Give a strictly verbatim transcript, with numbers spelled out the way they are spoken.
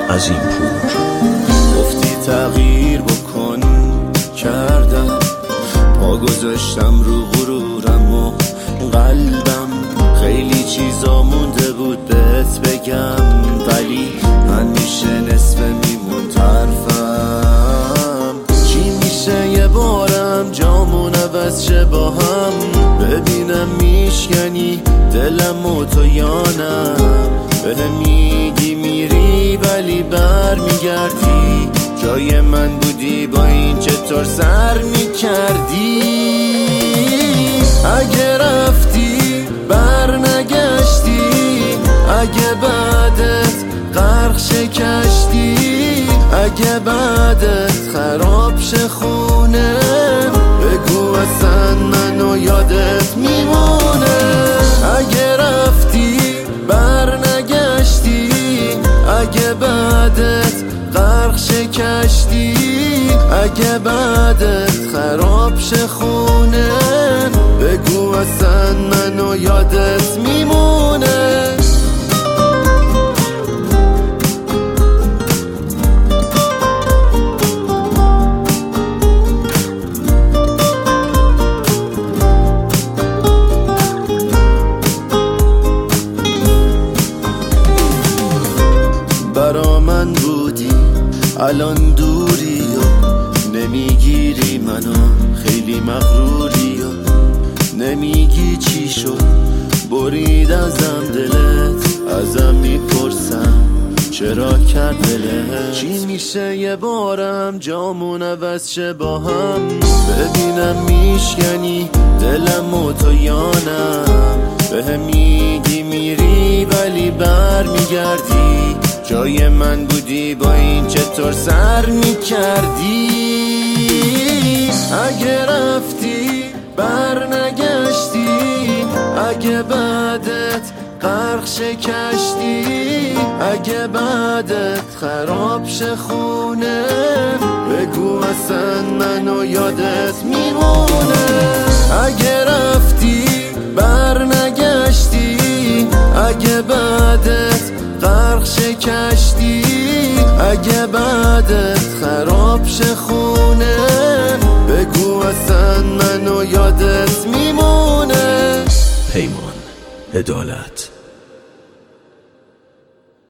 از این پور. گفتی تغییر بکن، کردم، پا گذاشتم رو غرورم و قلبم. خیلی چیزا مونده بود بهت بگم، ولی همیشه نصف میمون طرفم. چی میشه یه بارم جامون عوض شه با هم، ببینم میشکنی دلم و تو یا نه. به میگی میری ولی بر میگردی، جای من بودی با این چطور سر میکردی. اگه رفتی بر نگشتی، اگه بعدت غرق شکشتی، اگه بعدت خراب شه خونه، بگو اصلا منو یادت میمونه. اگه رفتی بر نگشتی، اگه بعدت غرق شکشتی، اگه بعدت خراب شه خونه، بگو اصلا منو یادت میمونه. برا من بودی الان دوری و نمیگیری منو، خیلی مغروری و نمیگی چی شد، برید ازم دلت، ازم میپرسم چرا کرد دلت. چی میشه یه بارم جامون عوض شه با هم، ببینم میشکنی دلم و تو یا نه. به میگی میری ولی بر میگردی، جای من بودی با این چطور سر میکردی. اگه رفتی بر نگشتی، اگه بعدت غرق شکشتی، اگه بعدت خراب شه خونه، بگو اصلا منو یادت میمونه. اگه رفتی بر نگشتی، اگه بعدت غرق شکشتی، اگه بعدت خراب شه خونه، بگو اصلا منو یادت میمونه. پیمان عدالت.